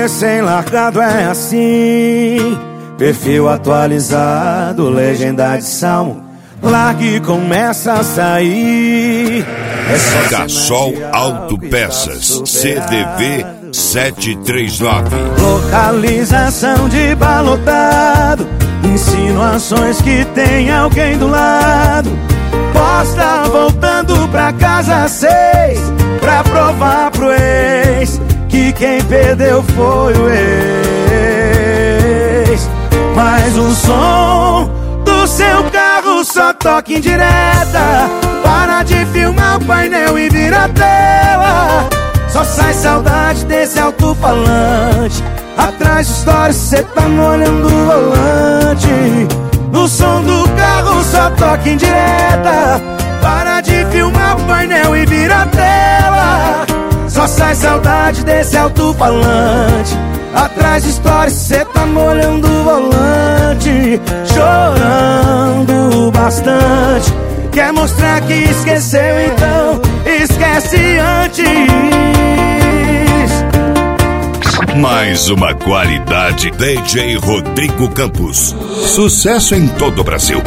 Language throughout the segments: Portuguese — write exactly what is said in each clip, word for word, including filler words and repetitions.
recém-largado é assim, perfil atualizado, legenda de salmo, largue e começa a sair. É Cassol Autopeças, C D V sete três nove. Localização de balotado, insinuações que tem alguém do lado. Posta voltando pra casa às seis, pra provar pro ex que quem perdeu foi o ex. Mas o som do seu carro só toca em direta, para de filmar o painel e vira a tela. Só sai saudade desse alto-falante, atrás de stories cê tá molhando o volante. No som do carro só toca em direta, para de filmar o painel e vira a tela. Só sai saudade desse alto-falante, atrás de stories cê tá molhando o volante. Chorando bastante, quer mostrar que esqueceu, então esquece antes. Mais uma qualidade, D J Rodrigo Campos. Sucesso em todo o Brasil.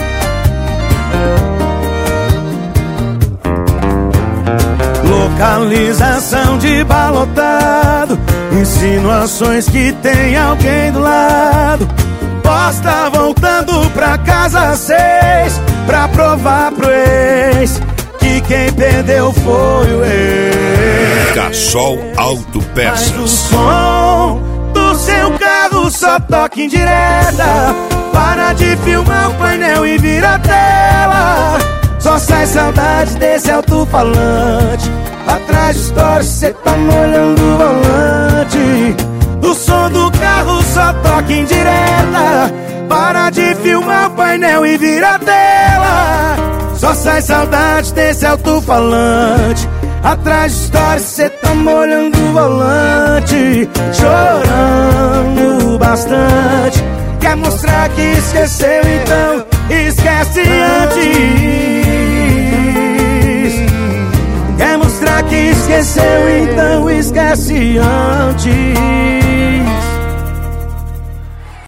Localização de balotado, insinuações que tem alguém do lado. Posta voltando pra casa às seis, pra provar pro ex que quem perdeu foi o ex. Cassol Autopeças. Mas o som do seu carro só toca em direta, para de filmar o painel e vira a tela. Só sai saudade desse alto-falante, atrás de stories cê tá molhando o volante. O som do carro só toca em direta, para de filmar o painel e vira a tela. Só sai saudade desse alto-falante, atrás de stories cê tá molhando o volante. Chorando bastante, quer mostrar que esqueceu, então esquece antes. Quer mostrar que esqueceu, então esquece antes.